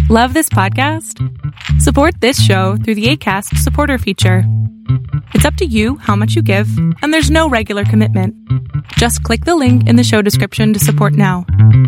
Love this podcast? Support this show through the Acast supporter feature. It's up to you how much you give, and there's no regular commitment. Just click the link in the show description to support now.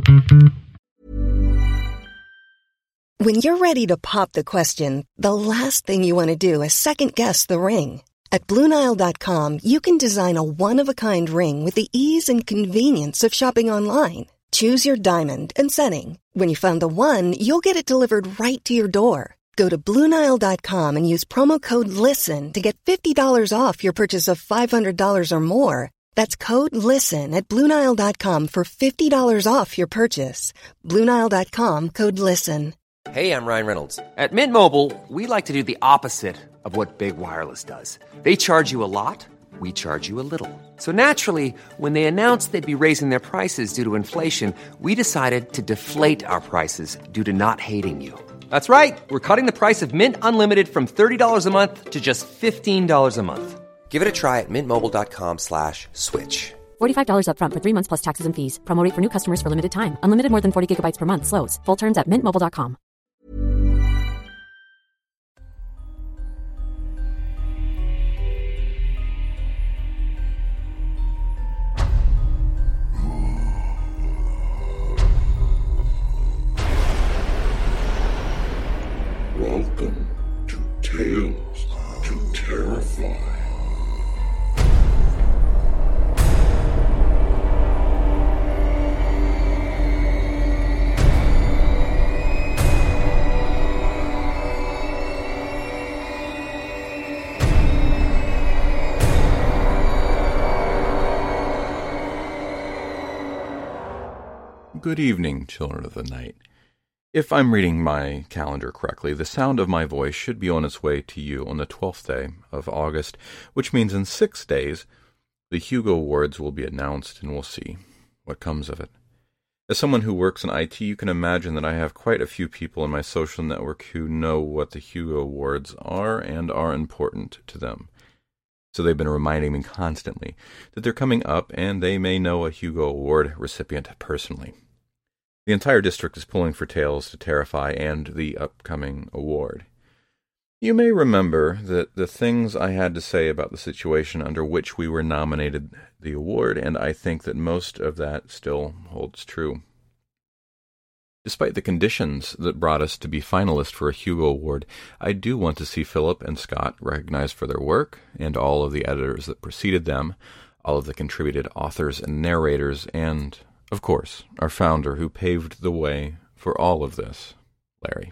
When you're ready to pop the question, the last thing you want to do is second-guess the ring. At BlueNile.com, you can design a one-of-a-kind ring with the ease and convenience of shopping online. Choose your diamond and setting. When you find the one, you'll get it delivered right to your door. Go to BlueNile.com and use promo code LISTEN to get $50 off your purchase of $500 or more. That's code LISTEN at BlueNile.com for $50 off your purchase. BlueNile.com, code LISTEN. Hey, I'm Ryan Reynolds. At Mint Mobile, we like to do the opposite of what Big Wireless does. They charge you a lot. We charge you a little. So naturally, when they announced they'd be raising their prices due to inflation, we decided to deflate our prices due to not hating you. That's right. We're cutting the price of Mint Unlimited from $30 a month to just $15 a month. Give it a try at mintmobile.com/switch. $45 up front for 3 months plus taxes and fees. Promo rate for new customers for limited time. Unlimited more than 40 gigabytes per month. Slows full terms at mintmobile.com. Welcome to Tales to Terrify. Good evening, children of the night. If I'm reading my calendar correctly, the sound of my voice should be on its way to you on the 12th day of August, which means in 6 days, the Hugo Awards will be announced, and we'll see what comes of it. As someone who works in IT, you can imagine that I have quite a few people in my social network who know what the Hugo Awards are and are important to them. So they've been reminding me constantly that they're coming up, and they may know a Hugo Award recipient personally. The entire district is pulling for Tales to Terrify and the upcoming award. You may remember that the things I had to say about the situation under which we were nominated the award, and I think that most of that still holds true. Despite the conditions that brought us to be finalists for a Hugo Award, I do want to see Philip and Scott recognized for their work, and all of the editors that preceded them, all of the contributed authors and narrators, and of course, our founder who paved the way for all of this, Larry.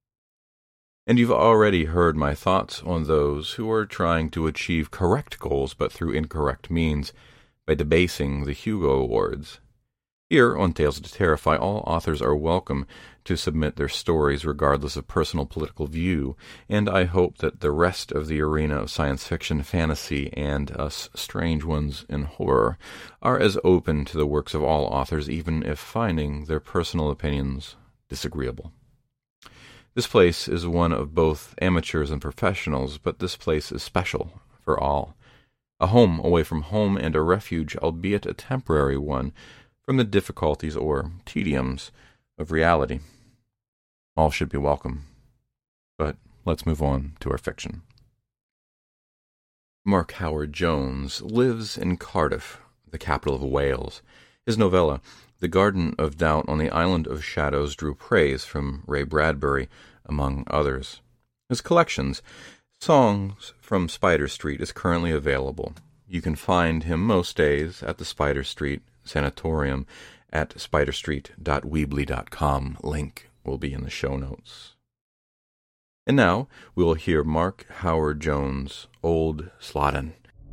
And you've already heard my thoughts on those who are trying to achieve correct goals but through incorrect means by debasing the Hugo Awards. Here on Tales to Terrify, all authors are welcome to submit their stories regardless of personal political view, and I hope that the rest of the arena of science fiction, fantasy, and us strange ones in horror are as open to the works of all authors, even if finding their personal opinions disagreeable. This place is one of both amateurs and professionals, but this place is special for all. A home away from home and a refuge, albeit a temporary one, from the difficulties or tediums of reality. All should be welcome. But let's move on to our fiction. Mark Howard Jones lives in Cardiff, the capital of Wales. His novella, The Garden of Doubt on the Island of Shadows, drew praise from Ray Bradbury, among others. His collections, Songs from Spider Street, is currently available. You can find him most days at the Spider Street Sanatorium at spiderstreet.weebly.com. Link will be in the show notes. And now we will hear Mark Howard Jones' Old Slodden.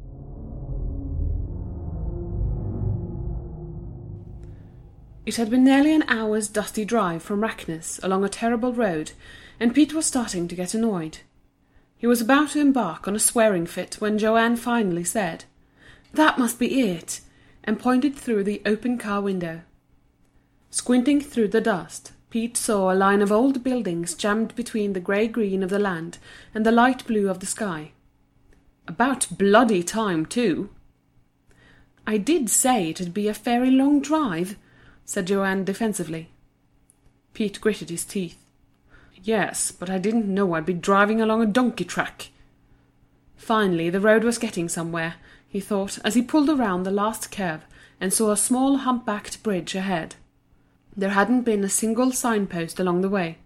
It had been nearly an hour's dusty drive from Rackness along a terrible road, and Pete was starting to get annoyed. He was about to embark on a swearing fit when Joanne finally said, "That must be it," and pointed through the open car window. Squinting through the dust, Pete saw a line of old buildings jammed between the grey-green of the land and the light blue of the sky. About bloody time, too. "I did say it'd be a very long drive," said Joanne defensively. Pete gritted his teeth. Yes, but I didn't know I'd be driving along a donkey track. Finally, the road was getting somewhere, he thought, as he pulled around the last curve and saw a small hump-backed bridge ahead. There hadn't been a single signpost along the way.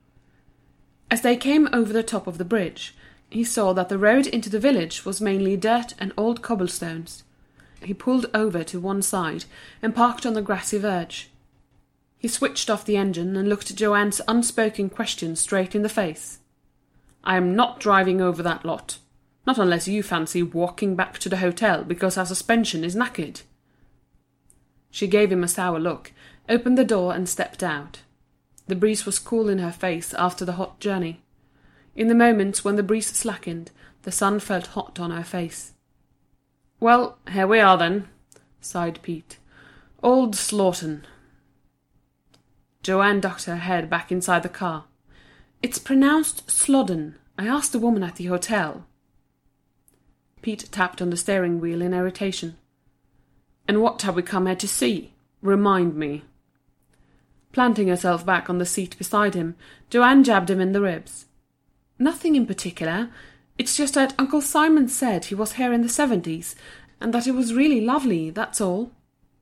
As they came over the top of the bridge, he saw that the road into the village was mainly dirt and old cobblestones. He pulled over to one side and parked on the grassy verge. He switched off the engine and looked Joanne's unspoken question straight in the face. "I am not driving over that lot. Not unless you fancy walking back to the hotel because our suspension is knackered." She gave him a sour look, opened the door and stepped out. The breeze was cool in her face after the hot journey. In the moments when the breeze slackened, the sun felt hot on her face. "Well, here we are then," sighed Pete. "Old Slaughton." Joanne ducked her head back inside the car. "It's pronounced Slodden. I asked the woman at the hotel." Pete tapped on the steering wheel in irritation. "And what have we come here to see? Remind me." Planting herself back on the seat beside him, Joanne jabbed him in the ribs. "Nothing in particular. It's just that Uncle Simon said he was here in the 70s, and that it was really lovely, that's all."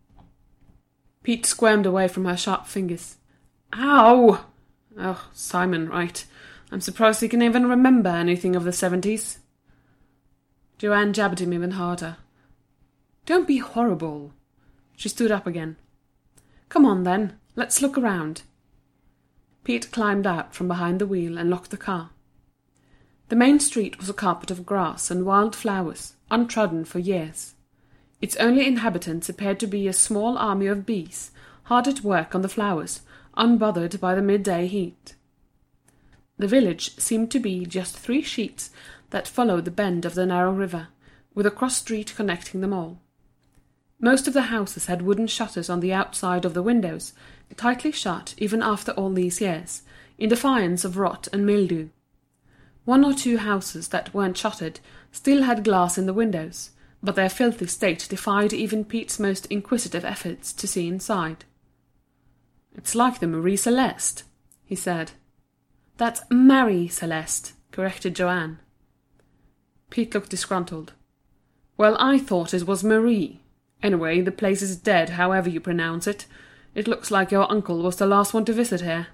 Pete squirmed away from her sharp fingers. "Ow! Oh, Simon, right. I'm surprised he can even remember anything of the 70s. Joanne jabbed him even harder. "Don't be horrible." She stood up again. "Come on, then. Let's look around." Pete climbed out from behind the wheel and locked the car. The main street was a carpet of grass and wild flowers, untrodden for years. Its only inhabitants appeared to be a small army of bees, hard at work on the flowers, unbothered by the midday heat. The village seemed to be just 3 sheets that followed the bend of the narrow river, with a cross street connecting them all. Most of the houses had wooden shutters on the outside of the windows, tightly shut even after all these years, in defiance of rot and mildew. 1 or 2 houses that weren't shuttered still had glass in the windows, but their filthy state defied even Pete's most inquisitive efforts to see inside. "It's like the Marie Celeste," he said. "That's Marie Celeste," corrected Joanne. Pete looked disgruntled. "Well, I thought it was Marie. Anyway, the place is dead, however you pronounce it. It looks like your uncle was the last one to visit here."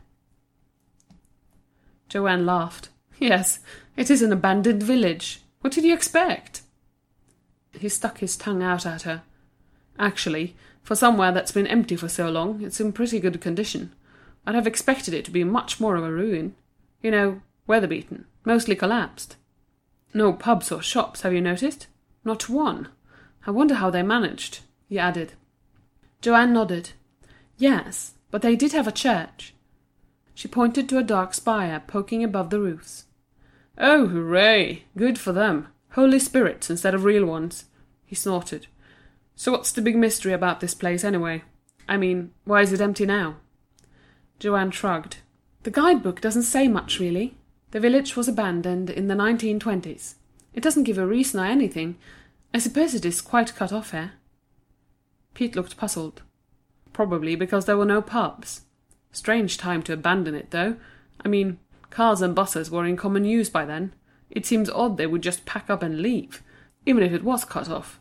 Joanne laughed. "Yes, it is an abandoned village. What did you expect?" He stuck his tongue out at her. "Actually, for somewhere that's been empty for so long, it's in pretty good condition. I'd have expected it to be much more of a ruin. You know, weather-beaten, mostly collapsed. No pubs or shops, have you noticed? Not one. I wonder how they managed," he added. Joanne nodded. "Yes, but they did have a church." She pointed to a dark spire poking above the roofs. "Oh, hooray! Good for them. Holy spirits instead of real ones," he snorted. "So what's the big mystery about this place, anyway? I mean, why is it empty now?" Joanne shrugged. "The guidebook doesn't say much, really. The village was abandoned in the 1920s. It doesn't give a reason or anything. I suppose it is quite cut off here." Pete looked puzzled. "Probably because there were no pubs. Strange time to abandon it, though. I mean, cars and buses were in common use by then. It seems odd they would just pack up and leave, even if it was cut off."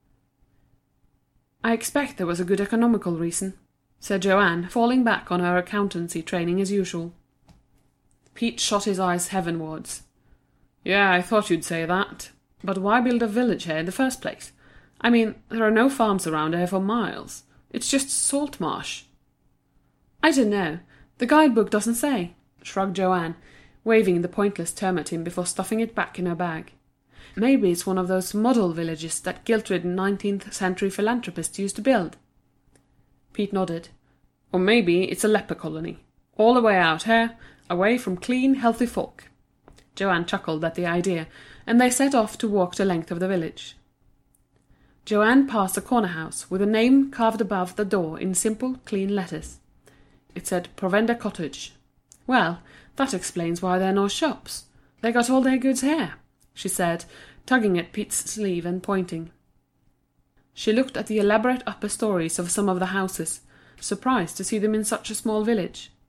"I expect there was a good economical reason," said Joanne, falling back on her accountancy training as usual. Pete shot his eyes heavenwards. "Yeah, I thought you'd say that. But why build a village here in the first place? I mean, there are no farms around here for miles. It's just salt marsh." "I don't know. The guidebook doesn't say," shrugged Joanne, waving the pointless term at him before stuffing it back in her bag. "Maybe it's one of those model villages that guilt-ridden 19th-century philanthropists used to build." Pete nodded. "Or maybe it's a leper colony. All the way out here, away from clean, healthy folk." Joanne chuckled at the idea, and they set off to walk the length of the village. Joanne passed a corner house with a name carved above the door in simple, clean letters. It said Provender Cottage. "Well, that explains why there are no shops. They got all their goods here," she said, tugging at Pete's sleeve and pointing. She looked at the elaborate upper stories of some of the houses, surprised to see them in such a small village.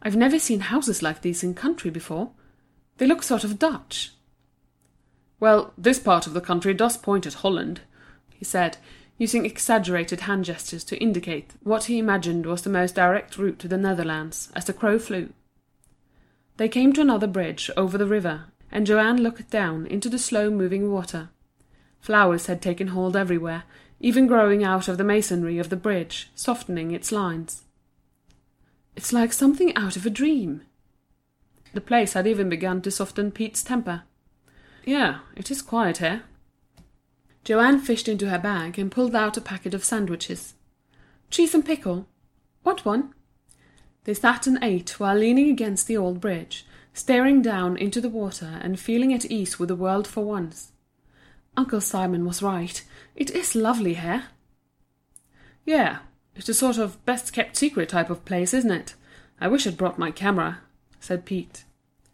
I've never seen houses like these in country before. They look sort of Dutch." "Well, this part of the country does point at Holland," he said, using exaggerated hand gestures to indicate what he imagined was the most direct route to the Netherlands, as the crow flew. They came to another bridge over the river, and Joanne looked down into the slow-moving water. Flowers had taken hold everywhere, even growing out of the masonry of the bridge, softening its lines. "It's like something out of a dream." The place had even begun to soften Pete's temper. "Yeah, it is quiet here." Joanne fished into her bag and pulled out a packet of sandwiches. "Cheese and pickle? Want one?" They sat and ate while leaning against the old bridge, staring down into the water and feeling at ease with the world for once. Uncle Simon was right. It is lovely here. "Yeah, it's a sort of best-kept secret type of place, isn't it? I wish I'd brought my camera," said Pete.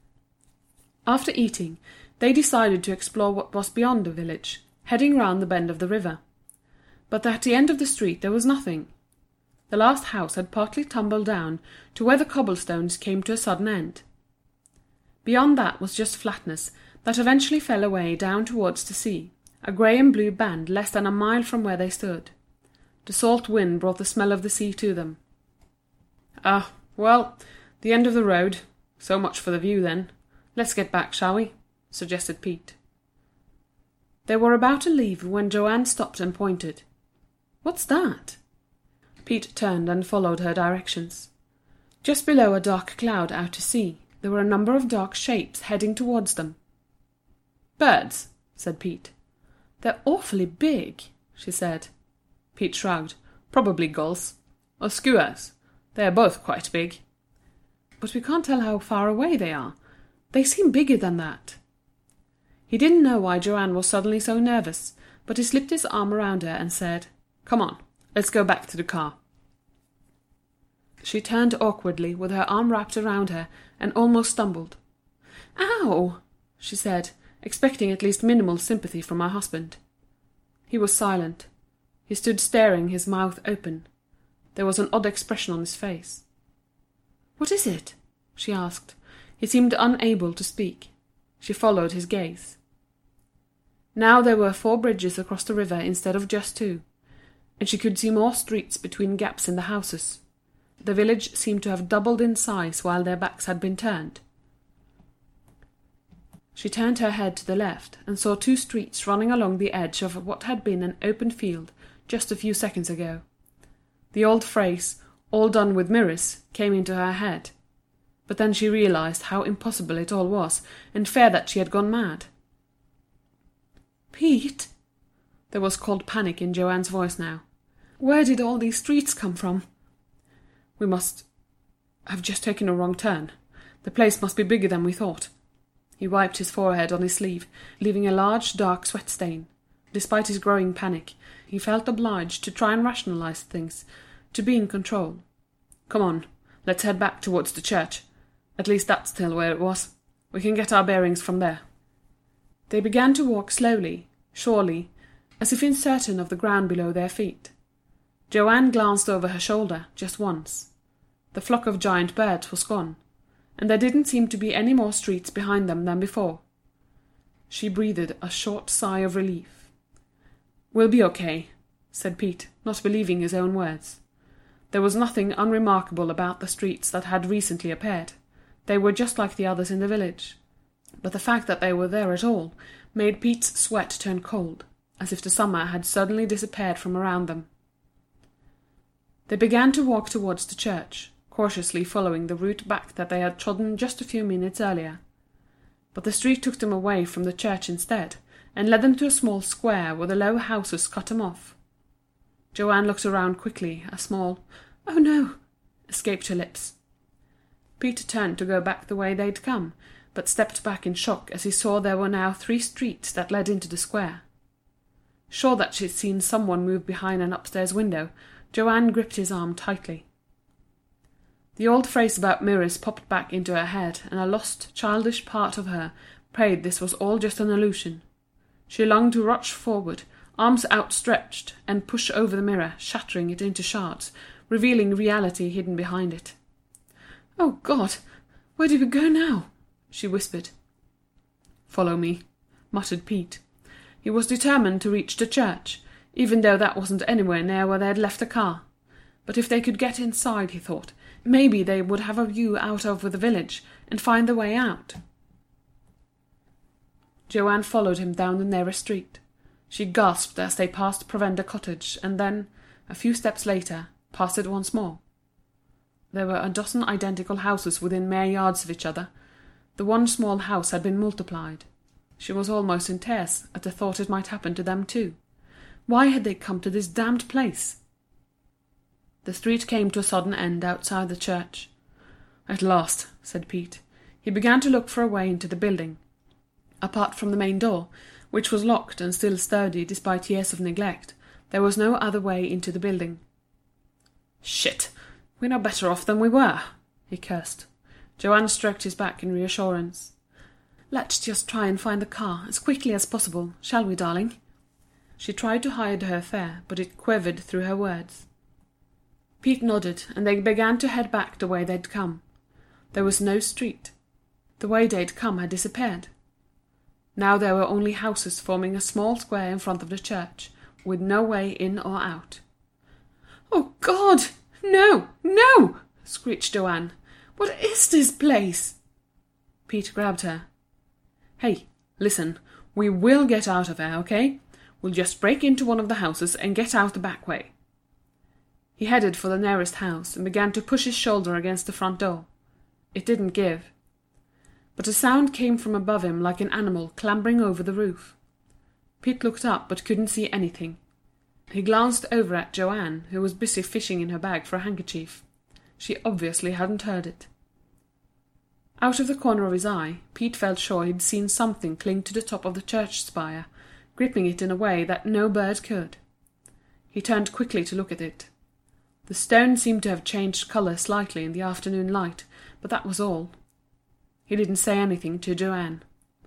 After eating, they decided to explore what was beyond the village, heading round the bend of the river. But at the end of the street there was nothing. The last house had partly tumbled down to where the cobblestones came to a sudden end. Beyond that was just flatness that eventually fell away down towards the sea, a grey and blue band less than a mile from where they stood. The salt wind brought the smell of the sea to them. "Ah, well, the end of the road. So much for the view, then. Let's get back, shall we?" suggested Pete. They were about to leave when Joanne stopped and pointed. "What's that?" Pete turned and followed her directions. Just below a dark cloud out to sea, there were a number of dark shapes heading towards them. "Birds," said Pete. "They're awfully big," she said. Pete shrugged. "Probably gulls. Or skuas. They are both quite big." "But we can't tell how far away they are. They seem bigger than that." He didn't know why Joanne was suddenly so nervous, but he slipped his arm around her and said, "Come on, let's go back to the car." She turned awkwardly with her arm wrapped around her and almost stumbled. "Ow!" she said, expecting at least minimal sympathy from her husband. He was silent. He stood staring, his mouth open. There was an odd expression on his face. "What is it?" she asked. He seemed unable to speak. She followed his gaze. Now there were 4 bridges across the river instead of just 2, and she could see more streets between gaps in the houses. The village seemed to have doubled in size while their backs had been turned. She turned her head to the left and saw 2 streets running along the edge of what had been an open field just a few seconds ago. The old phrase, "all done with mirrors," came into her head. But then she realized how impossible it all was, and feared that she had gone mad. "Pete!" There was cold panic in Joanne's voice now. "Where did all these streets come from?" "We must have just taken a wrong turn. The place must be bigger than we thought." He wiped his forehead on his sleeve, leaving a large dark sweat stain. Despite his growing panic, he felt obliged to try and rationalize things, to be in control. "Come on, let's head back towards the church. At least that's still where it was. We can get our bearings from there." They began to walk slowly, surely, as if uncertain of the ground below their feet. Joanne glanced over her shoulder just once. The flock of giant birds was gone, and there didn't seem to be any more streets behind them than before. She breathed a short sigh of relief. "We'll be okay," said Pete, not believing his own words. There was nothing unremarkable about the streets that had recently appeared. They were just like the others in the village. But the fact that they were there at all made Pete's sweat turn cold, as if the summer had suddenly disappeared from around them. They began to walk towards the church, cautiously following the route back that they had trodden just a few minutes earlier. But the street took them away from the church instead, and led them to a small square where the low houses cut them off. Joanne looked around quickly. A small "Oh no!" escaped her lips. Peter turned to go back the way they'd come, but stepped back in shock as he saw there were now 3 streets that led into the square. Sure that she'd seen someone move behind an upstairs window, Joanne gripped his arm tightly. The old phrase about mirrors popped back into her head, and a lost, childish part of her prayed this was all just an illusion. She longed to rush forward, arms outstretched, and push over the mirror, shattering it into shards, revealing reality hidden behind it. "Oh, God, where do we go now?" she whispered. "Follow me," muttered Pete. He was determined to reach the church, even though that wasn't anywhere near where they had left the car. But if they could get inside, he thought, maybe they would have a view out over the village and find the way out. Joanne followed him down the nearest street. She gasped as they passed Provender Cottage, and then, a few steps later, passed it once more. There were a dozen identical houses within mere yards of each other. The one small house had been multiplied. She was almost in tears at the thought it might happen to them too. Why had they come to this damned place? The street came to a sudden end outside the church. "At last," said Pete. He began to look for a way into the building. Apart from the main door, which was locked and still sturdy despite years of neglect, there was no other way into the building. "Shit! We're no better off than we were," he cursed. Joanne stroked his back in reassurance. "Let's just try and find the car as quickly as possible, shall we, darling?" She tried to hide her fear, but it quivered through her words. Pete nodded, and they began to head back the way they'd come. There was no street. The way they'd come had disappeared. Now there were only houses forming a small square in front of the church, with no way in or out. "Oh, God! No! No!" screeched Joanne. "What is this place?" Pete grabbed her. "Hey, listen, we will get out of here, okay? We'll just break into one of the houses and get out the back way." He headed for the nearest house and began to push his shoulder against the front door. It didn't give. But a sound came from above him like an animal clambering over the roof. Pete looked up but couldn't see anything. He glanced over at Joanne, who was busy fishing in her bag for a handkerchief. She obviously hadn't heard it. Out of the corner of his eye, Pete felt sure he'd seen something cling to the top of the church spire, gripping it in a way that no bird could. He turned quickly to look at it. The stone seemed to have changed colour slightly in the afternoon light, but that was all. He didn't say anything to Joanne.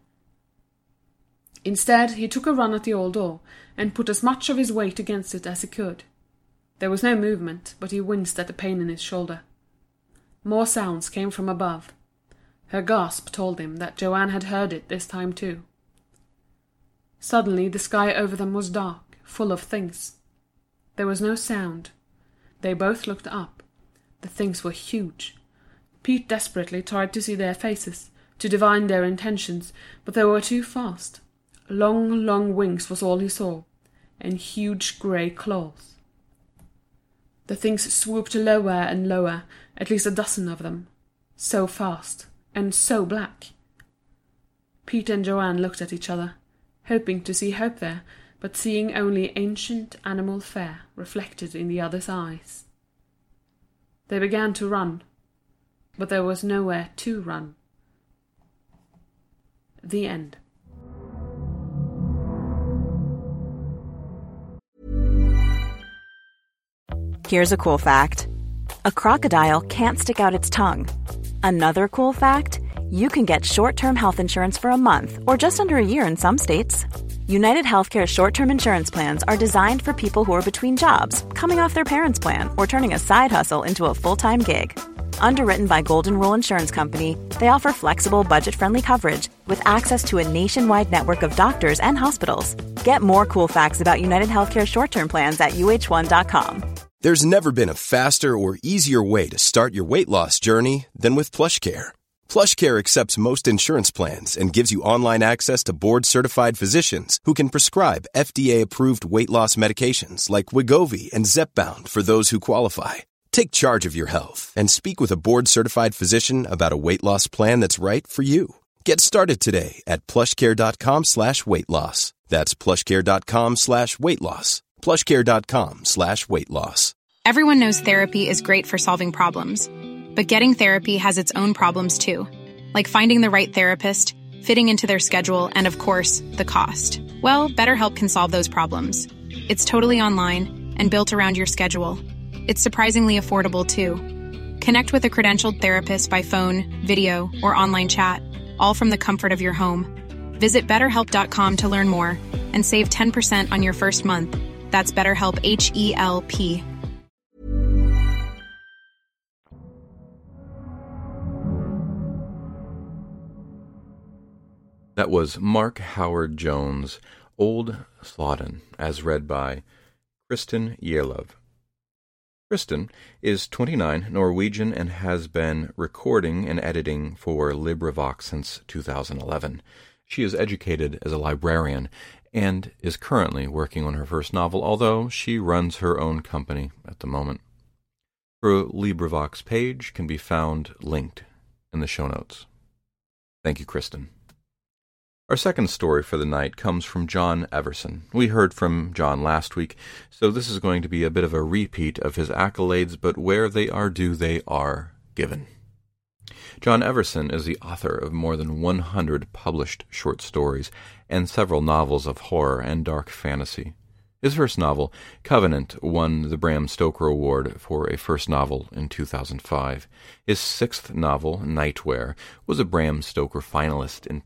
Instead, he took a run at the old door, and put as much of his weight against it as he could. There was no movement, but he winced at the pain in his shoulder. More sounds came from above. Her gasp told him that Joanne had heard it this time too. Suddenly the sky over them was dark, full of things. There was no sound. They both looked up. The things were huge. Pete desperately tried to see their faces, to divine their intentions, but they were too fast. Long, long wings was all he saw, and huge grey claws. The things swooped lower and lower, at least a dozen of them. So fast, and so black. Pete and Joanne looked at each other, hoping to see hope there, but seeing only ancient animal fear reflected in the other's eyes. They began to run, but there was nowhere to run. The end. Here's a cool fact. A crocodile can't stick out its tongue. Another cool fact, you can get short-term health insurance for a month or just under a year in some states. United Healthcare short-term insurance plans are designed for people who are between jobs, coming off their parents' plan, or turning a side hustle into a full-time gig. Underwritten by Golden Rule Insurance Company, they offer flexible, budget-friendly coverage with access to a nationwide network of doctors and hospitals. Get more cool facts about United Healthcare short-term plans at uh1.com. There's never been a faster or easier way to start your weight loss journey than with PlushCare. PlushCare accepts most insurance plans and gives you online access to board-certified physicians who can prescribe FDA-approved weight loss medications like Wegovy and Zepbound for those who qualify. Take charge of your health and speak with a board-certified physician about a weight loss plan that's right for you. Get started today at plushcare.com/weight-loss. That's plushcare.com/weight-loss. plushcare.com/weight-loss. Everyone knows therapy is great for solving problems, but getting therapy has its own problems too, like finding the right therapist, fitting into their schedule, and of course, the cost. Well, BetterHelp can solve those problems. It's totally online and built around your schedule. It's surprisingly affordable too. Connect with a credentialed therapist by phone, video, or online chat, all from the comfort of your home. Visit BetterHelp.com to learn more and save 10% on your first month. That's BetterHelp, H-E-L-P. That was Mark Howard Jones' Old Slåtten, as read by Kristin Gjelov. Kristin is 29, Norwegian, and has been recording and editing for LibriVox since 2011. She is educated as a librarian and is currently working on her first novel, although she runs her own company at the moment. Her LibriVox page can be found linked in the show notes. Thank you, Kristin. Our second story for the night comes from John Everson. We heard from John last week, so this is going to be a bit of a repeat of his accolades, but where they are due, they are given. John Everson is the author of more than 100 published short stories and several novels of horror and dark fantasy. His first novel, Covenant, won the Bram Stoker Award for a first novel in 2005. His sixth novel, Nightwear, was a Bram Stoker finalist in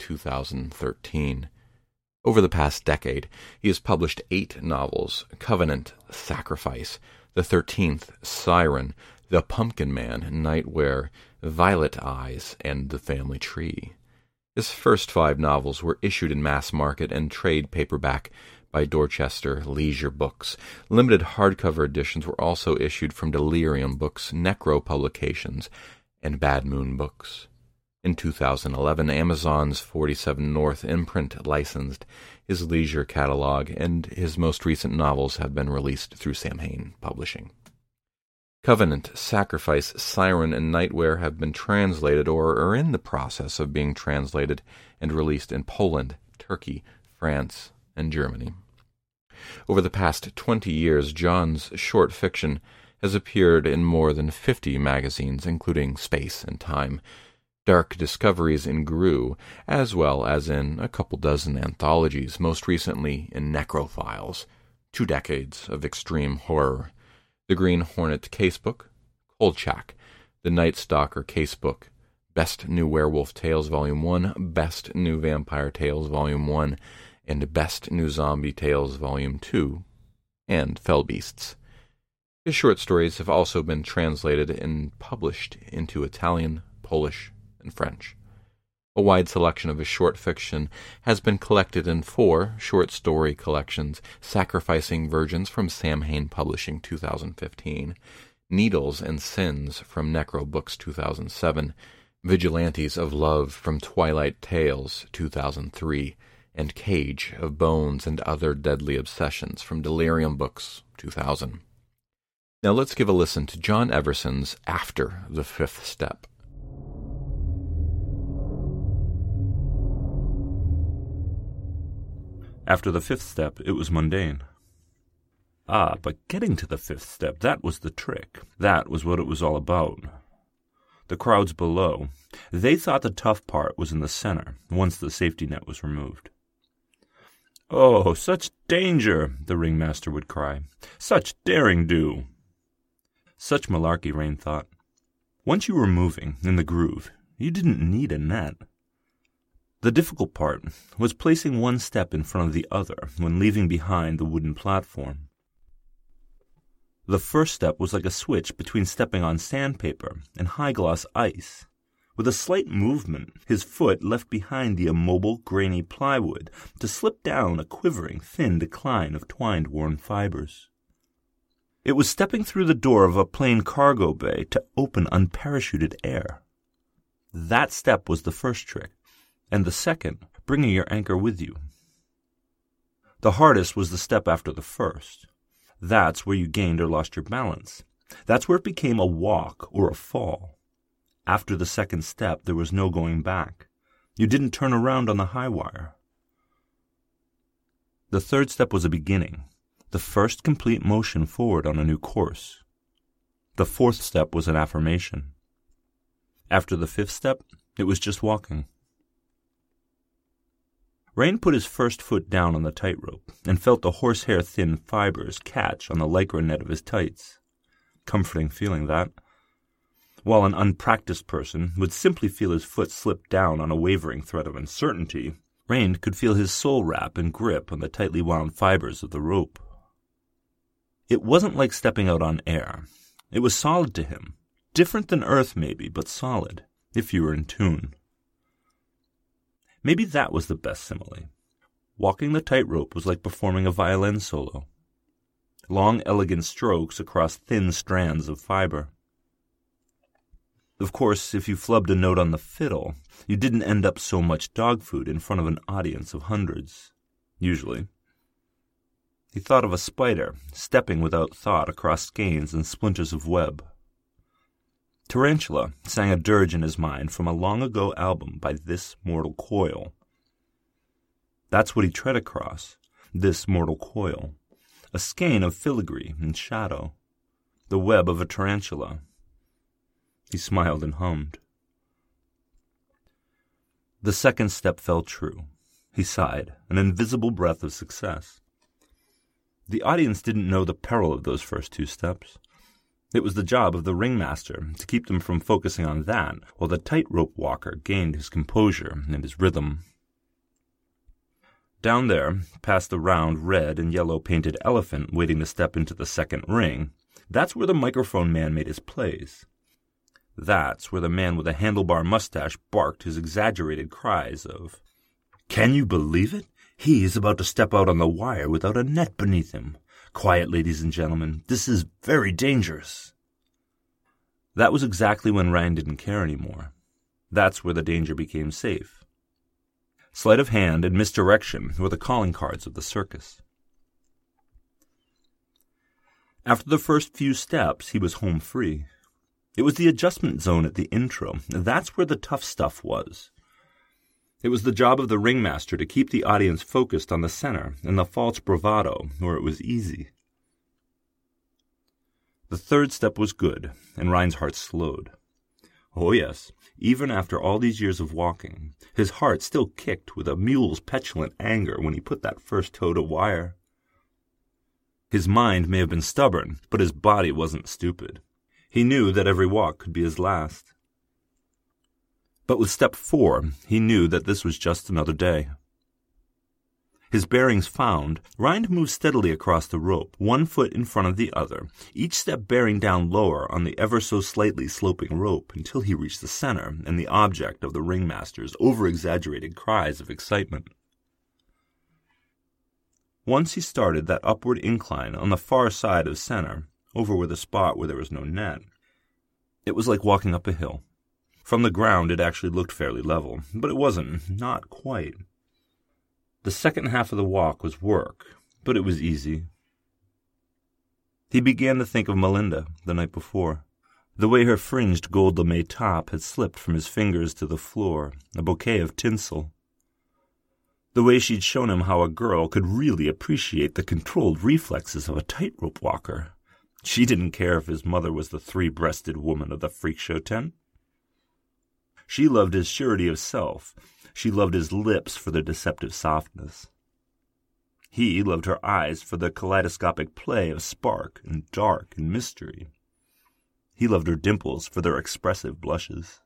2013. Over the past decade, he has published 8 novels: Covenant, Sacrifice, the 13th, Siren, The Pumpkin Man, Nightwear, Violet Eyes, and The Family Tree. His first 5 novels were issued in mass market and trade paperback by Dorchester Leisure Books. Limited hardcover editions were also issued from Delirium Books, Necro Publications, and Bad Moon Books. In 2011, Amazon's 47 North imprint licensed his leisure catalog, and his most recent novels have been released through Samhain Publishing. Covenant, Sacrifice, Siren, and Nightwear have been translated or are in the process of being translated and released in Poland, Turkey, France, and Germany. Over the past 20 years, John's short fiction has appeared in more than 50 magazines, including Space and Time, Dark Discoveries in Gru, as well as in a couple dozen anthologies, most recently in Necrophiles, 2 decades of extreme horror, The Green Hornet Casebook, Kolchak, The Night Stalker Casebook, Best New Werewolf Tales Volume 1, Best New Vampire Tales Volume 1, and Best New Zombie Tales Volume 2, and Fell Beasts. His short stories have also been translated and published into Italian, Polish, and French. A wide selection of his short fiction has been collected in 4 short story collections: Sacrificing Virgins from Samhain Publishing 2015, Needles and Sins from Necro Books 2007, Vigilantes of Love from Twilight Tales 2003, and Cage of Bones and Other Deadly Obsessions from Delirium Books 2000. Now let's give a listen to John Everson's After the Fifth Step. After the 5th step, it was mundane. But getting to the 5th step, that was the trick. That was what it was all about. The crowds below, they thought the tough part was in the center, once the safety net was removed. "Oh, such danger!" the ringmaster would cry. "Such daring-do!" Such malarkey, Rain thought. Once you were moving, in the groove, you didn't need a net. The difficult part was placing one step in front of the other when leaving behind the wooden platform. The first step was like a switch between stepping on sandpaper and high-gloss ice. With a slight movement, his foot left behind the immobile, grainy plywood to slip down a quivering, thin decline of twined-worn fibers. It was stepping through the door of a plain cargo bay to open unparachuted air. That step was the first trick, and the second, bringing your anchor with you. The hardest was the step after the first. That's where you gained or lost your balance. That's where it became a walk or a fall. After the second step, there was no going back. You didn't turn around on the high wire. The third step was a beginning, the first complete motion forward on a new course. The fourth step was an affirmation. After the 5th step, it was just walking. Rain put his first foot down on the tightrope and felt the horsehair-thin fibers catch on the lycra net of his tights. Comforting feeling, that. While an unpracticed person would simply feel his foot slip down on a wavering thread of uncertainty, Rain could feel his soul wrap and grip on the tightly wound fibers of the rope. It wasn't like stepping out on air. It was solid to him. Different than earth, maybe, but solid, if you were in tune. Maybe that was the best simile. Walking the tightrope was like performing a violin solo. Long, elegant strokes across thin strands of fiber. Of course, if you flubbed a note on the fiddle, you didn't end up so much dog food in front of an audience of hundreds, usually. He thought of a spider stepping without thought across skeins and splinters of web. Tarantula sang a dirge in his mind from a long-ago album by This Mortal Coil. That's what he tread across, this mortal coil, a skein of filigree and shadow, the web of a tarantula. He smiled and hummed. The second step fell true. He sighed, an invisible breath of success. The audience didn't know the peril of those first two steps. It was the job of the ringmaster to keep them from focusing on that, while the tightrope walker gained his composure and his rhythm. Down there, past the round red and yellow painted elephant waiting to step into the second ring, that's where the microphone man made his plays. That's where the man with a handlebar mustache barked his exaggerated cries of, "Can you believe it? He is about to step out on the wire without a net beneath him. Quiet, ladies and gentlemen. This is very dangerous." That was exactly when Ryan didn't care anymore. That's where the danger became safe. Sleight of hand and misdirection were the calling cards of the circus. After the first few steps, he was home free. It was the adjustment zone at the intro. That's where the tough stuff was. It was the job of the ringmaster to keep the audience focused on the center and the false bravado where it was easy. The third step was good, and Ryan's heart slowed. Oh yes, even after all these years of walking, his heart still kicked with a mule's petulant anger when he put that first toe to wire. His mind may have been stubborn, but his body wasn't stupid. He knew that every walk could be his last. But with step 4, he knew that this was just another day. His bearings found, Ryan moved steadily across the rope, one foot in front of the other, each step bearing down lower on the ever-so-slightly sloping rope until he reached the center and the object of the ringmaster's over-exaggerated cries of excitement. Once he started that upward incline on the far side of center, over where the spot where there was no net, it was like walking up a hill. From the ground it actually looked fairly level, but it wasn't, not quite. The second half of the walk was work, but it was easy. He began to think of Melinda the night before, the way her fringed gold lame top had slipped from his fingers to the floor, a bouquet of tinsel. The way she'd shown him how a girl could really appreciate the controlled reflexes of a tightrope walker. She didn't care if his mother was the three-breasted woman of the freak show tent. She loved his surety of self. She loved his lips for their deceptive softness. He loved her eyes for their kaleidoscopic play of spark and dark and mystery. He loved her dimples for their expressive blushes.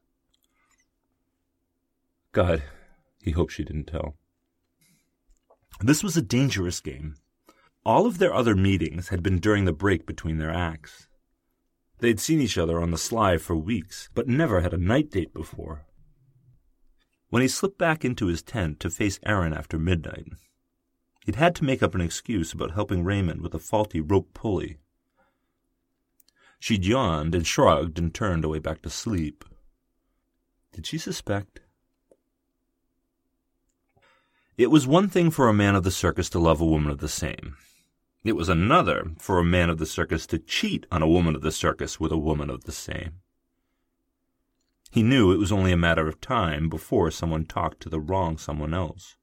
God, he hoped she didn't tell. This was a dangerous game. All of their other meetings had been during the break between their acts. They'd seen each other on the sly for weeks, but never had a night date before. When he slipped back into his tent to face Erin after midnight, he'd had to make up an excuse about helping Raymond with a faulty rope pulley. She'd yawned and shrugged and turned away back to sleep. Did she suspect? It was one thing for a man of the circus to love a woman of the same. It was another for a man of the circus to cheat on a woman of the circus with a woman of the same. He knew it was only a matter of time before someone talked to the wrong someone else.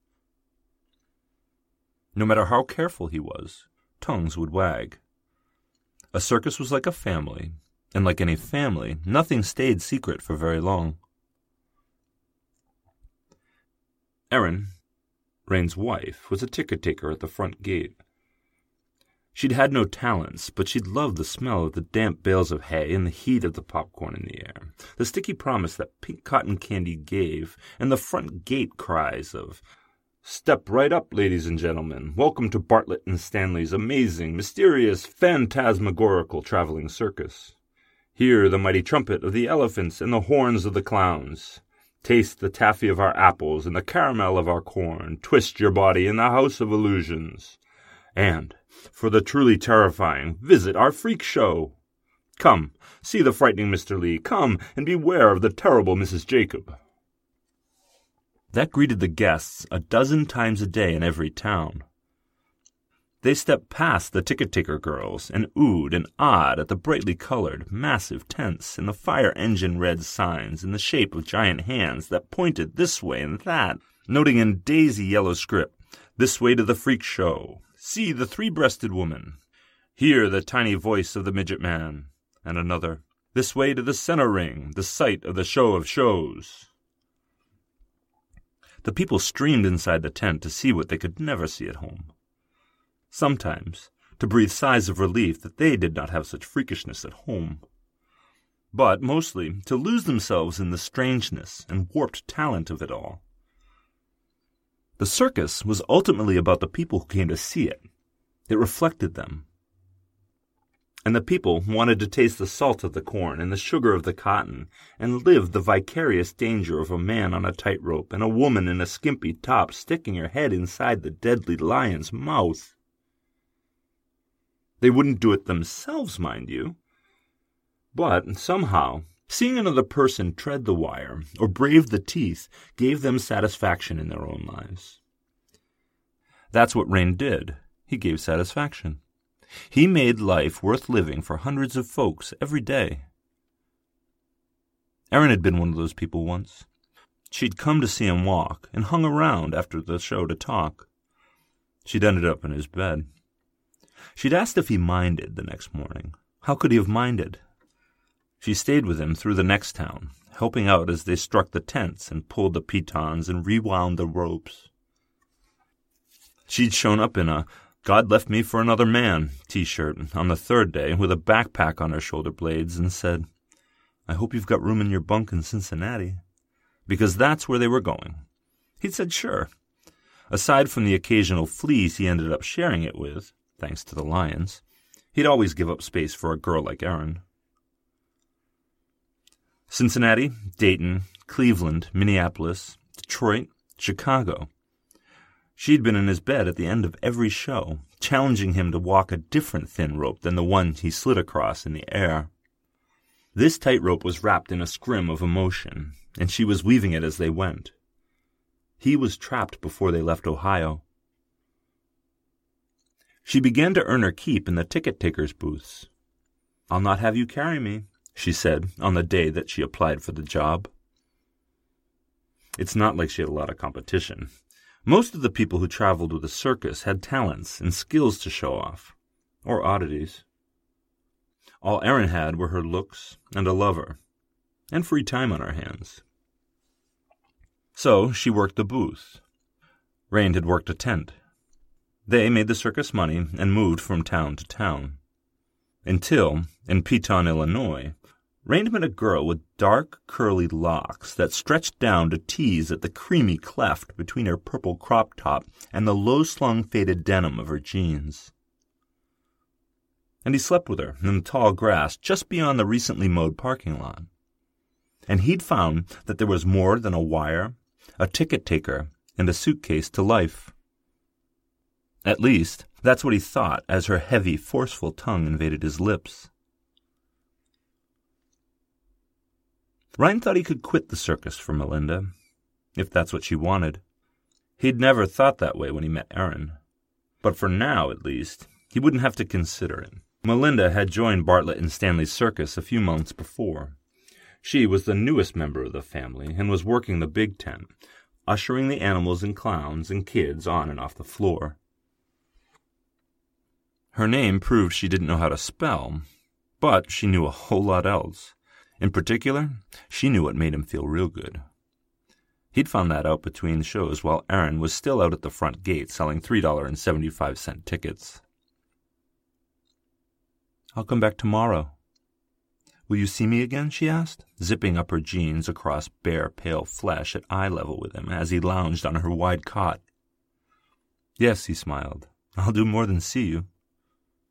No matter how careful he was, tongues would wag. A circus was like a family, and like any family, nothing stayed secret for very long. Erin, Rain's wife, was a ticket-taker at the front gate. She'd had no talents, but she'd loved the smell of the damp bales of hay and the heat of the popcorn in the air, the sticky promise that pink cotton candy gave, and the front gate cries of, "Step right up, ladies and gentlemen. Welcome to Bartlett and Stanley's amazing, mysterious, phantasmagorical traveling circus. Hear the mighty trumpet of the elephants and the horns of the clowns. Taste the taffy of our apples and the caramel of our corn. Twist your body in the house of illusions. And, for the truly terrifying, visit our freak show. Come, see the frightening Mr. Lee. Come and beware of the terrible Mrs. Jacob. That greeted the guests 12 times a day in every town. They stepped past the ticket-taker girls and oohed and awed at the brightly colored, massive tents and the fire-engine red signs in the shape of giant hands that pointed this way and that, noting in daisy yellow script, "This way to the freak show. See the three-breasted woman. Hear the tiny voice of the midget man." And another, "This way to the center ring, the site of the show of shows." The people streamed inside the tent to see what they could never see at home. Sometimes to breathe sighs of relief that they did not have such freakishness at home. But mostly to lose themselves in the strangeness and warped talent of it all. The circus was ultimately about the people who came to see it. It reflected them. And the people wanted to taste the salt of the corn and the sugar of the cotton, and live the vicarious danger of a man on a tightrope and a woman in a skimpy top sticking her head inside the deadly lion's mouth. They wouldn't do it themselves, mind you. But somehow, seeing another person tread the wire or brave the teeth gave them satisfaction in their own lives. That's what Rain did. He gave satisfaction. He made life worth living for hundreds of folks every day. Erin had been one of those people once. She'd come to see him walk and hung around after the show to talk. She'd ended up in his bed. She'd asked if he minded the next morning. How could he have minded? She stayed with him through the next town, helping out as they struck the tents and pulled the pitons and rewound the ropes. She'd shown up in a "God left me for another man" t-shirt on the third day with a backpack on her shoulder blades and said, "I hope you've got room in your bunk in Cincinnati," because that's where they were going. He'd said sure. Aside from the occasional fleas he ended up sharing it with, thanks to the lions, he'd always give up space for a girl like Erin. Cincinnati, Dayton, Cleveland, Minneapolis, Detroit, Chicago. She'd been in his bed at the end of every show, challenging him to walk a different thin rope than the one he slid across in the air. This tightrope was wrapped in a scrim of emotion, and she was weaving it as they went. He was trapped before they left Ohio. She began to earn her keep in the ticket-takers' booths. "I'll not have you carry me," she said on the day that she applied for the job. It's not like she had a lot of competition. Most of the people who traveled with the circus had talents and skills to show off, or oddities. All Erin had were her looks and a lover, and free time on her hands. So she worked the booth. Rain had worked a tent. They made the circus money and moved from town to town. Until, in Peton, Illinois, Rain met a girl with dark, curly locks that stretched down to tease at the creamy cleft between her purple crop top and the low-slung faded denim of her jeans. And he slept with her in the tall grass just beyond the recently mowed parking lot. And he'd found that there was more than a wire, a ticket taker, and a suitcase to life. At least, that's what he thought as her heavy, forceful tongue invaded his lips. Ryan thought he could quit the circus for Melinda, if that's what she wanted. He'd never thought that way when he met Erin. But for now, at least, he wouldn't have to consider it. Melinda had joined Bartlett and Stanley's circus a few months before. She was the newest member of the family and was working the big tent, ushering the animals and clowns and kids on and off the floor. Her name proved she didn't know how to spell, but she knew a whole lot else. In particular, she knew what made him feel real good. He'd found that out between shows while Erin was still out at the front gate selling $3.75 tickets. "I'll come back tomorrow." "Will you see me again?" she asked, zipping up her jeans across bare, pale flesh at eye level with him as he lounged on her wide cot. "Yes," he smiled. "I'll do more than see you."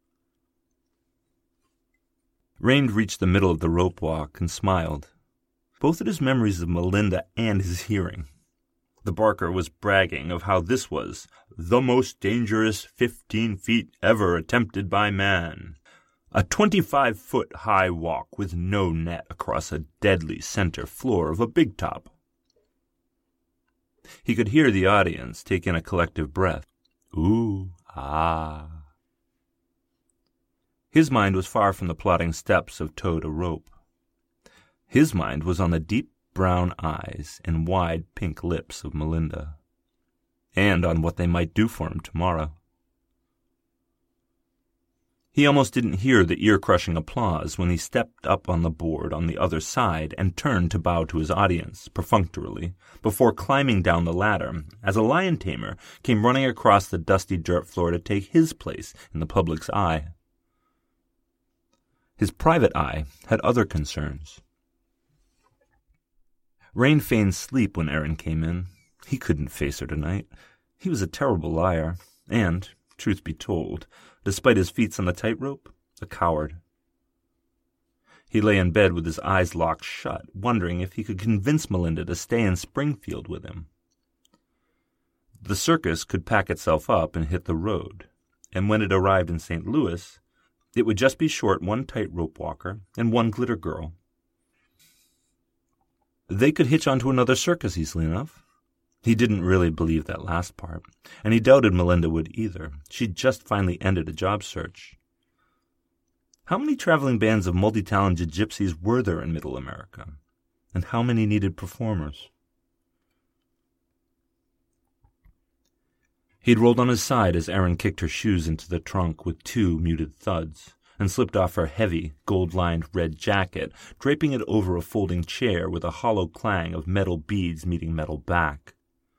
Rain reached the middle of the rope walk and smiled. both at his memories of Melinda and his hearing. The barker was bragging of how this was the most dangerous 15 feet ever attempted by man. A 25-foot-high walk with no net across a deadly center floor of a big top. He could hear the audience take in a collective breath. Ooh, ah. His mind was far from the plodding steps of toe to rope. His mind was on the deep brown eyes and wide pink lips of Melinda, and on what they might do for him tomorrow. He almost didn't hear the ear-crushing applause when he stepped up on the board on the other side and turned to bow to his audience, perfunctorily, before climbing down the ladder, as a lion tamer came running across the dusty dirt floor to take his place in the public's eye. His private eye had other concerns. Rain feigned sleep when Erin came in. He couldn't face her tonight. He was a terrible liar, and, truth be told, despite his feats on the tightrope, a coward. He lay in bed with his eyes locked shut, wondering if he could convince Melinda to stay in Springfield with him. The circus could pack itself up and hit the road, and when it arrived in St. Louis, it would just be short one tightrope walker and one glitter girl. They could hitch onto another circus easily enough. He didn't really believe that last part, and he doubted Melinda would either. She'd just finally ended a job search. How many traveling bands of multi-talented gypsies were there in Middle America? And how many needed performers? He'd rolled on his side as Erin kicked her shoes into the trunk with 2 muted thuds, and slipped off her heavy, gold-lined red jacket, draping it over a folding chair with a hollow clang of metal beads meeting metal back.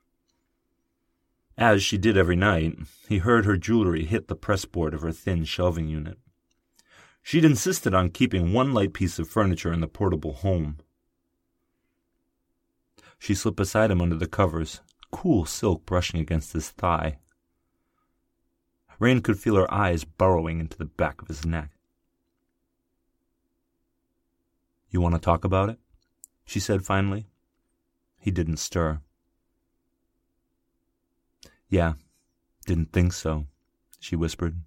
As she did every night, he heard her jewelry hit the pressboard of her thin shelving unit. She'd insisted on keeping one light piece of furniture in the portable home. She slipped beside him under the covers, cool silk brushing against his thigh. Rain could feel her eyes burrowing into the back of his neck. "You want to talk about it?" she said finally. He didn't stir. "Yeah, didn't think so," she whispered.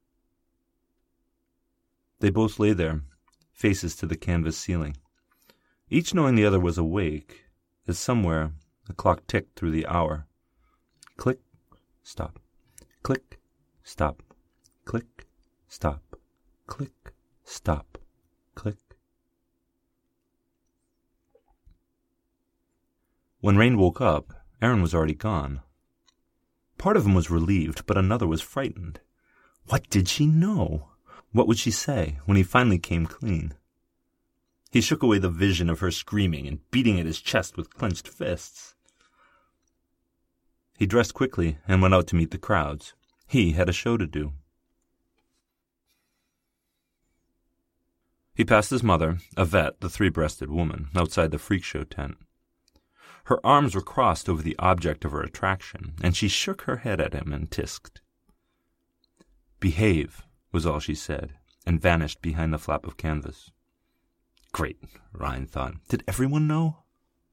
They both lay there, faces to the canvas ceiling, each knowing the other was awake, as somewhere the clock ticked through the hour. Click, stop, click, stop, click, stop, click, stop, click. When Rain woke up, Erin was already gone. Part of him was relieved, but another was frightened. What did she know? What would she say when he finally came clean? He shook away the vision of her screaming and beating at his chest with clenched fists. He dressed quickly and went out to meet the crowds. He had a show to do. He passed his mother, Yvette, the 3-breasted woman, outside the freak show tent. Her arms were crossed over the object of her attraction, and she shook her head at him and tisked. "Behave," was all she said, and vanished behind the flap of canvas. Great, Ryan thought. Did everyone know?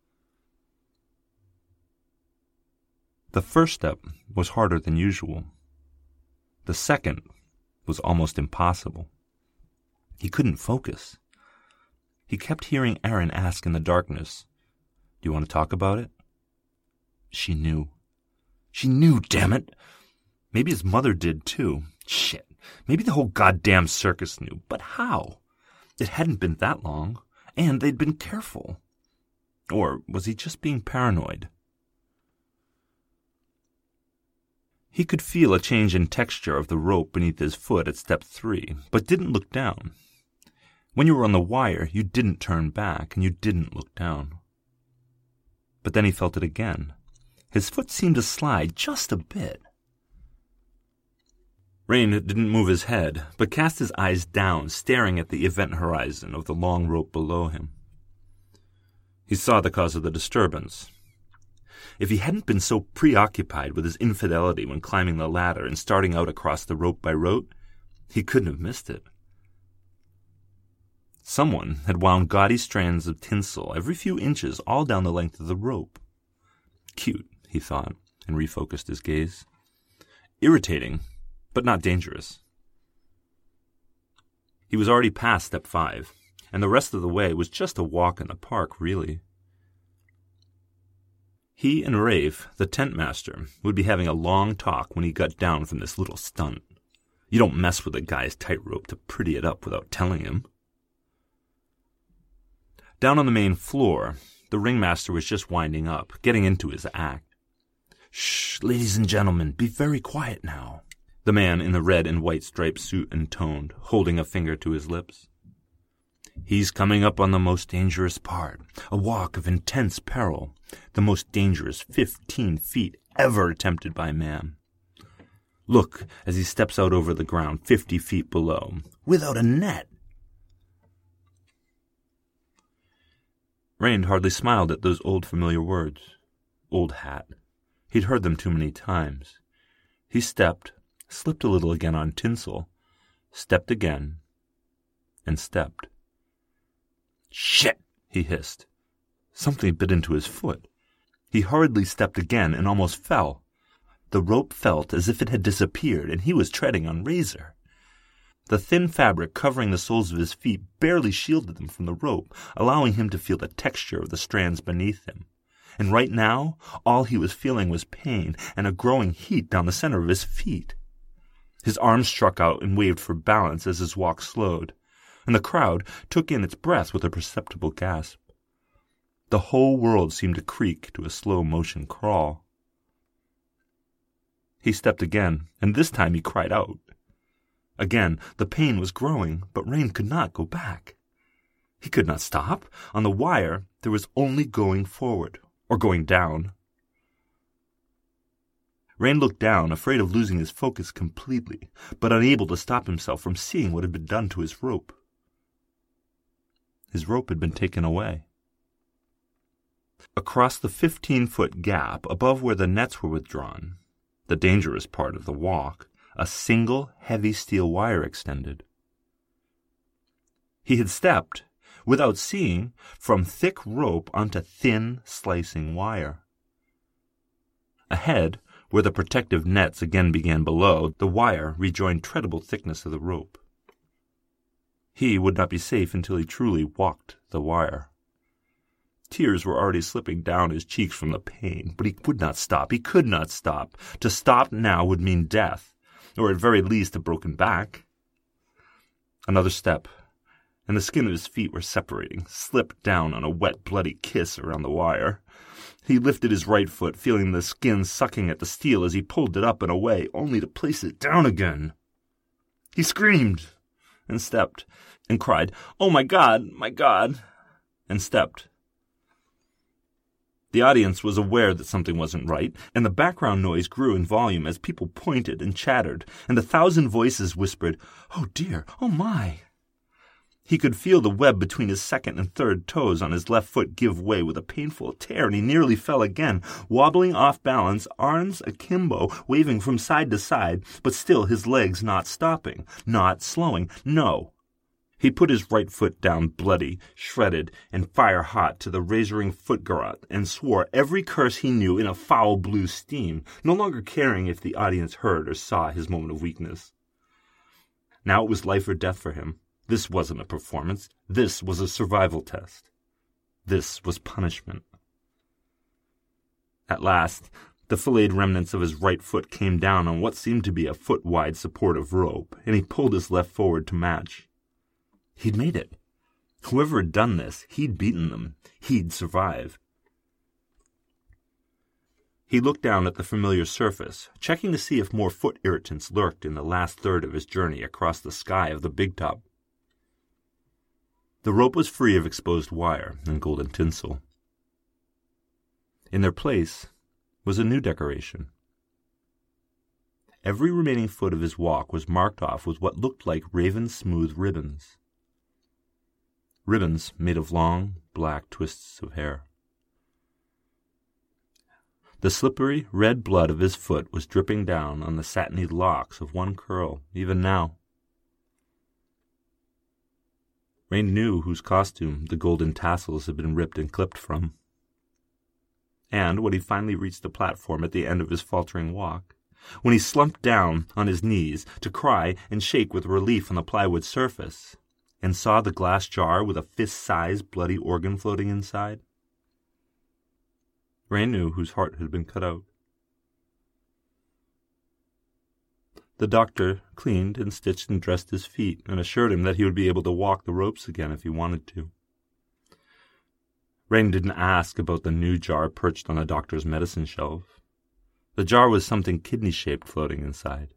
The first step was harder than usual. The second was almost impossible. He couldn't focus. He kept hearing Erin ask in the darkness, "Do you want to talk about it?" She knew. She knew, damn it! Maybe his mother did, too. Shit. Maybe the whole goddamn circus knew. But how? It hadn't been that long, and they'd been careful. Or was he just being paranoid? He could feel a change in texture of the rope beneath his foot at step 3, but didn't look down. When you were on the wire, you didn't turn back, and you didn't look down. But then he felt it again. His foot seemed to slide just a bit. Rain didn't move his head, but cast his eyes down, staring at the event horizon of the long rope below him. He saw the cause of the disturbance. If he hadn't been so preoccupied with his infidelity when climbing the ladder and starting out across the rope by rote, he couldn't have missed it. Someone had wound gaudy strands of tinsel every few inches all down the length of the rope. Cute, he thought, and refocused his gaze. Irritating, but not dangerous. He was already past step 5, and the rest of the way was just a walk in the park, really. He and Rafe, the tent master, would be having a long talk when he got down from this little stunt. You don't mess with a guy's tightrope to pretty it up without telling him. Down on the main floor, the ringmaster was just winding up, getting into his act. "Shh, ladies and gentlemen, be very quiet now," the man in the red and white striped suit intoned, holding a finger to his lips. "He's coming up on the most dangerous part, a walk of intense peril, the most dangerous 15 feet ever attempted by man. Look as he steps out over the ground 50 feet below, without a net." Rain hardly smiled at those old familiar words. Old hat. He'd heard them too many times. He stepped, slipped a little again on tinsel, stepped again, and stepped. "Shit!" he hissed. Something bit into his foot. He hurriedly stepped again and almost fell. The rope felt as if it had disappeared, and he was treading on razor. The thin fabric covering the soles of his feet barely shielded them from the rope, allowing him to feel the texture of the strands beneath him. And right now, all he was feeling was pain and a growing heat down the center of his feet. His arms struck out and waved for balance as his walk slowed, and the crowd took in its breath with a perceptible gasp. The whole world seemed to creak to a slow-motion crawl. He stepped again, and this time he cried out. Again, the pain was growing, but Rain could not go back. He could not stop. On the wire, there was only going forward, or going down. Rain looked down, afraid of losing his focus completely, but unable to stop himself from seeing what had been done to his rope. His rope had been taken away. Across the 15-foot gap above where the nets were withdrawn, the dangerous part of the walk, a single heavy steel wire extended. He had stepped, without seeing, from thick rope onto thin, slicing wire. Ahead, where the protective nets again began below, the wire rejoined treadable thickness of the rope. He would not be safe until he truly walked the wire. Tears were already slipping down his cheeks from the pain, but he would not stop. He could not stop. To stop now would mean death, or at very least a broken back. Another step, and the skin of his feet were separating, slipped down on a wet, bloody kiss around the wire. He lifted his right foot, feeling the skin sucking at the steel as he pulled it up and away, only to place it down again. He screamed, and stepped, and cried, "Oh, my God, and stepped. The audience was aware that something wasn't right, and the background noise grew in volume as people pointed and chattered, and 1,000 voices whispered, "Oh dear, oh my." He could feel the web between his second and third toes on his left foot give way with a painful tear, and he nearly fell again, wobbling off balance, arms akimbo, waving from side to side, but still his legs not stopping, not slowing, no. He put his right foot down bloody, shredded, and fire-hot to the razoring foot garrote, and swore every curse he knew in a foul blue steam, no longer caring if the audience heard or saw his moment of weakness. Now it was life or death for him. This wasn't a performance. This was a survival test. This was punishment. At last, the filleted remnants of his right foot came down on what seemed to be a foot-wide supportive rope, and he pulled his left forward to match. He'd made it. Whoever had done this, he'd beaten them. He'd survived. He looked down at the familiar surface, checking to see if more foot irritants lurked in the last third of his journey across the sky of the big top. The rope was free of exposed wire and golden tinsel. In their place was a new decoration. Every remaining foot of his walk was marked off with what looked like raven-smooth ribbons. Ribbons made of long, black twists of hair. The slippery, red blood of his foot was dripping down on the satiny locks of one curl, even now. Rain knew whose costume the golden tassels had been ripped and clipped from. And when he finally reached the platform at the end of his faltering walk, when he slumped down on his knees to cry and shake with relief on the plywood surface, and saw the glass jar with a fist-sized bloody organ floating inside, Rain knew whose heart had been cut out. The doctor cleaned and stitched and dressed his feet and assured him that he would be able to walk the ropes again if he wanted to. Rain didn't ask about the new jar perched on the doctor's medicine shelf. The jar was something kidney-shaped floating inside.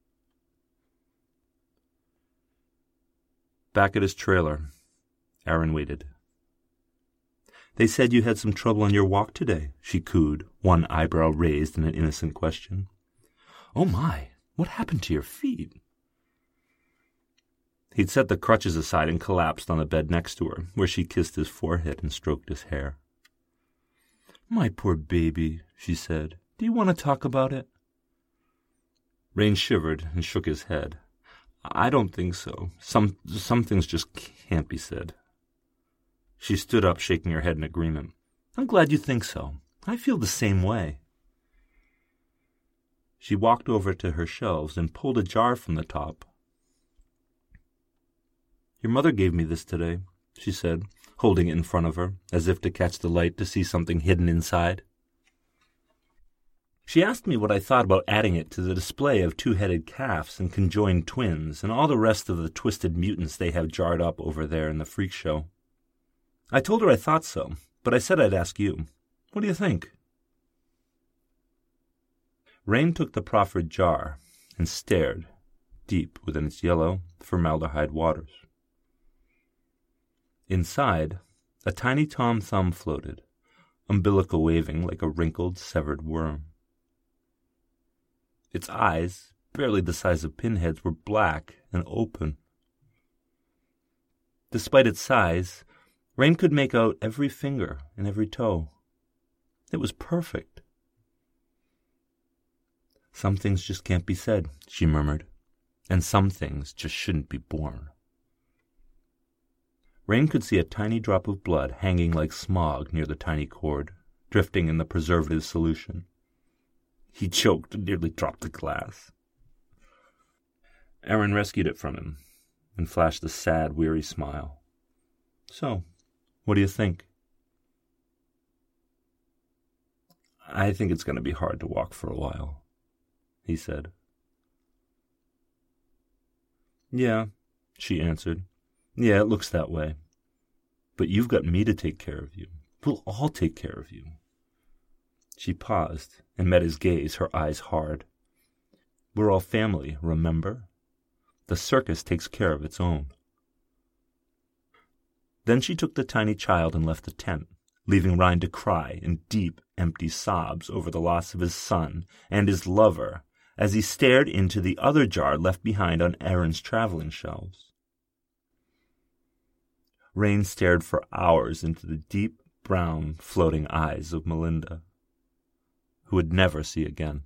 Back at his trailer, Aaron waited. "They said you had some trouble on your walk today," she cooed, one eyebrow raised in an innocent question. "Oh my, what happened to your feet?" He'd set the crutches aside and collapsed on the bed next to her, where she kissed his forehead and stroked his hair. "My poor baby," she said. "Do you want to talk about it?" Rain shivered and shook his head. "I don't think so. Some things just can't be said." She stood up, shaking her head in agreement. "I'm glad you think so. I feel the same way." She walked over to her shelves and pulled a jar from the top. "Your mother gave me this today," she said, holding it in front of her, as if to catch the light to see something hidden inside. "She asked me what I thought about adding it to the display of two-headed calves and conjoined twins and all the rest of the twisted mutants they have jarred up over there in the freak show. I told her I thought so, but I said I'd ask you. What do you think?" Rain took the proffered jar and stared, deep within its yellow, formaldehyde waters. Inside, a tiny Tom Thumb floated, umbilical waving like a wrinkled, severed worm. Its eyes, barely the size of pinheads, were black and open. Despite its size, Rain could make out every finger and every toe. It was perfect. "Some things just can't be said," she murmured, "and some things just shouldn't be born." Rain could see a tiny drop of blood hanging like smog near the tiny cord, drifting in the preservative solution. He choked and nearly dropped the glass. Aaron rescued it from him and flashed a sad, weary smile. "So, what do you think?" "I think it's going to be hard to walk for a while," he said. "Yeah," she answered. "Yeah, it looks that way. But you've got me to take care of you. We'll all take care of you." She paused and met his gaze, her eyes hard. "We're all family, remember? The circus takes care of its own." Then she took the tiny child and left the tent, leaving Ryan to cry in deep, empty sobs over the loss of his son and his lover as he stared into the other jar left behind on Aaron's traveling shelves. Rain stared for hours into the deep, brown, floating eyes of Melinda, who would never see again.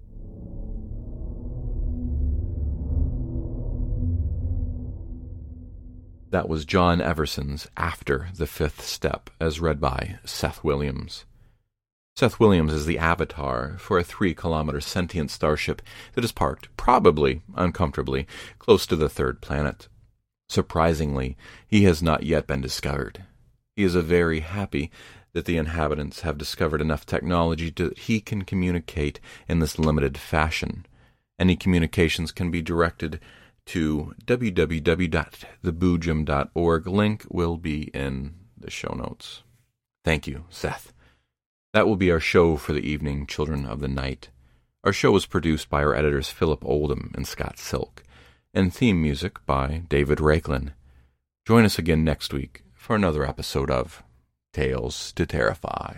That was John Everson's After the Fifth Step, as read by Seth Williams. Seth Williams is the avatar for a 3-kilometer sentient starship that is parked, probably uncomfortably, close to the third planet. Surprisingly, he has not yet been discovered. He is very happy that the inhabitants have discovered enough technology that he can communicate in this limited fashion. Any communications can be directed to www.theboojum.org. Link will be in the show notes. Thank you, Seth. That will be our show for the evening, Children of the Night. Our show was produced by our editors Philip Oldham and Scott Silk, and theme music by David Rakelin. Join us again next week for another episode of Tales to Terrify.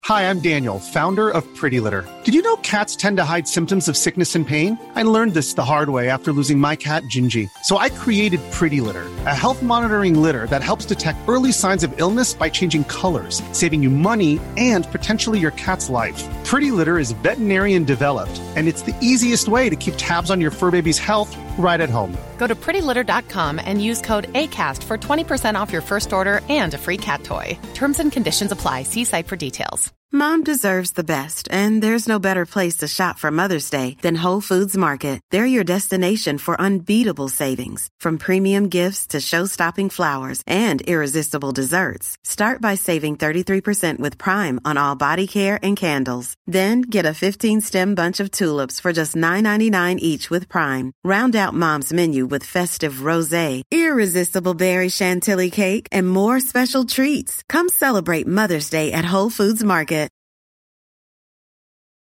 Hi, I'm Daniel, founder of Pretty Litter. Did you know cats tend to hide symptoms of sickness and pain? I learned this the hard way after losing my cat, Gingy. So I created Pretty Litter, a health monitoring litter that helps detect early signs of illness by changing colors, saving you money and potentially your cat's life. Pretty Litter is veterinarian developed, and it's the easiest way to keep tabs on your fur baby's health right at home. Go to prettylitter.com and use code ACAST for 20% off your first order and a free cat toy. Terms and conditions apply. See site for details. Mom deserves the best, and there's no better place to shop for Mother's Day than Whole Foods Market. They're your destination for unbeatable savings, from premium gifts to show-stopping flowers and irresistible desserts. Start by saving 33% with Prime on all body care and candles. Then get a 15-stem bunch of tulips for just $9.99 each with Prime. Round out Mom's menu with festive rosé, irresistible berry chantilly cake, and more special treats. Come celebrate Mother's Day at Whole Foods Market.